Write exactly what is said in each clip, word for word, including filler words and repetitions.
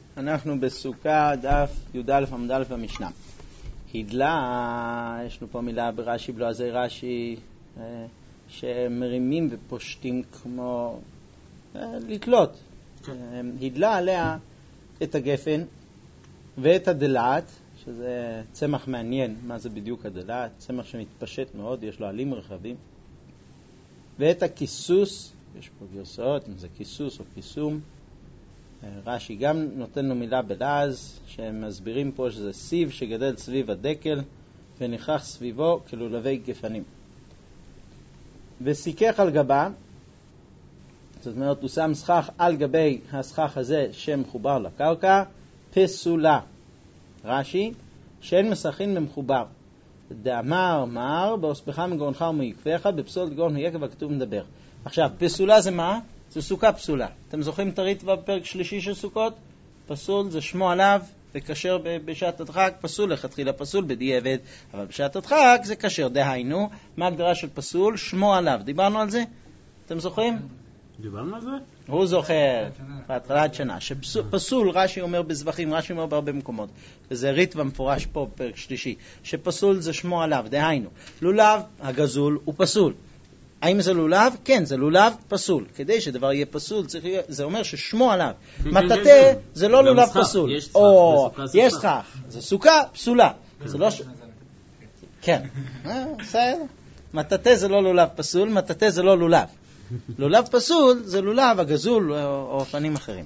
אנחנו בסוכה דף י"א עמוד א' במשנה. הידלה, יש לנו פה מילה ברש"י, בלועזי רש"י, שמרימים ופושטים כמו לתלות. הידלה עליה את הגפן ואת הדלעת, שזה צמח מעניין, מה זה בדיוק הדלעת, צמח שמתפשט מאוד, יש לו עלים רחבים, ואת הכיסוס, יש פה גרסאות, אם זה כיסוס או כיסום. רש"י גם נותן לו מילה בלעז, שהם מסבירים פה שזה סיב שגדל סביב הדקל ונכח סביבו כלולבי גפנים. וסיכך על גבה, זאת אומרת הוא שם סכך על גבי הסכך הזה שמחובר לקרקע, פסולה. רש"י, שאין מסכין במחובר. דאמר מר באוספך מגרונך ומעקבך בפסולת גרון היקב הכתוב מדבר. עכשיו, פסולה זה מה? זה סוכה פסולה. אתם זוכרים את הריטב"א בפרק שלישי של סוכות? פסול זה שמו עליו וכשר בשעת הדחק, פסול לכתחילה פסול בדיעבד, אבל בשעת הדחק זה כשר. דהיינו, מה ההגדרה של פסול? שמו עליו. דיברנו על זה? אתם זוכרים? דיברנו על זה? הוא זוכר, בהתחלת שנה. שפסול, רש"י אומר בזבחים, רש"י אומר בהרבה מקומות, וזה ריטב"א מפורש פה בפרק שלישי, שפסול זה שמו עליו. דהיינו, לולב הגזול הוא פסול. האם זה לולב? כן, זה לולב פסול. כדי שדבר יהיה פסול, צריך... זה אומר ששמו עליו. מטאטא זה לא לולב פסול. או, יש סכך. זה סוכה פסולה. זה לא... כן. בסדר. מטאטא זה לא לולב פסול, מטאטא זה לא לולב. לולב פסול זה לולב הגזול או פנים אחרים.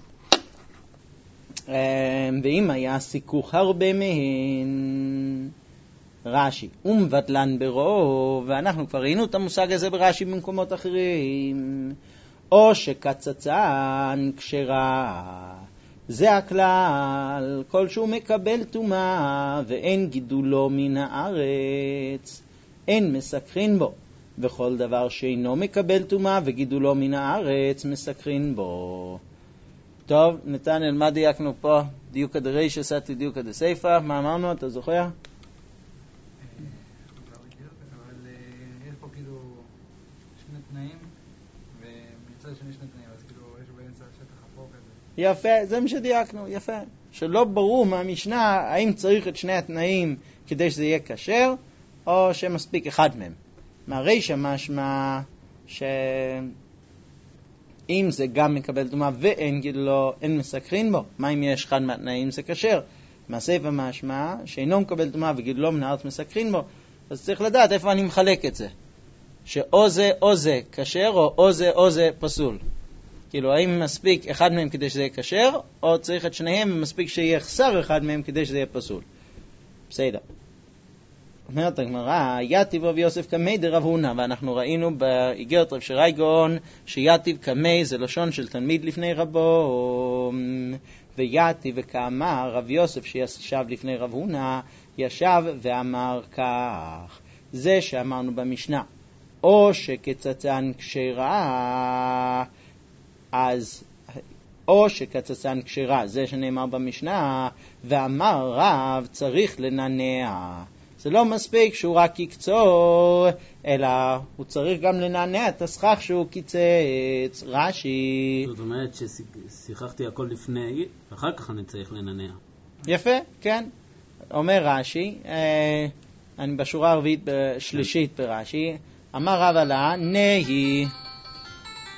ואם היה סיכוך הרבה מהן... רש"י, ומבטלן ברוב, ואנחנו כבר ראינו את המושג הזה ברש"י במקומות אחרים, או שקצצן כשרה, זה הכלל, כל שהוא מקבל טומאה ואין גידולו מן הארץ, אין מסכרין בו, וכל דבר שאינו מקבל טומאה וגידולו מן הארץ, מסכרין בו. טוב, נתנאל, מה דייקנו פה? דיוקא דרישא סתי דיוקא דסיפא, מה אמרנו, אתה זוכר? יפה, זה מה שדייקנו, יפה. שלא ברור מהמשנה האם צריך את שני התנאים כדי שזה יהיה כשר, או שמספיק אחד מהם. מהרישא משמע שאם זה גם מקבל טומאה ואין גידולו, אין מסכרין בו. מה אם יש אחד מהתנאים זה כשר? מהסיפא משמע שאינו מקבל טומאה וגידולו מן הארץ מסכרין בו. אז צריך לדעת איפה אני מחלק את זה. שאו זה או זה כשר, או או זה או זה פסול. כאילו, האם מספיק אחד מהם כדי שזה יהיה כשר, או צריך את שניהם ומספיק שיחסר אחד מהם כדי שזה יהיה פסול. בסדר. אומרת הגמרא, יתיב רב יוסף קמי דרב הונא, ואנחנו ראינו באיגרת רב שרייגון, שיתיב קמי זה לשון של תלמיד לפני רבו, ויתיב וכאמר רב יוסף שישב לפני רב הונא, ישב ואמר כך. זה שאמרנו במשנה, או שקצצן כשרה, אז או שקצצן כשרה, זה שנאמר במשנה, ואמר רב צריך לנענע. זה לא מספיק שהוא רק יקצור, אלא הוא צריך גם לנענע את הסכך שהוא קיצץ. רש"י. זאת אומרת ששיחכתי הכל לפני, ואחר כך אני צריך לנענע. יפה, כן. אומר רש"י, אני בשורה הרביעית בשלישית ברש"י, אמר רב עלה, נהי.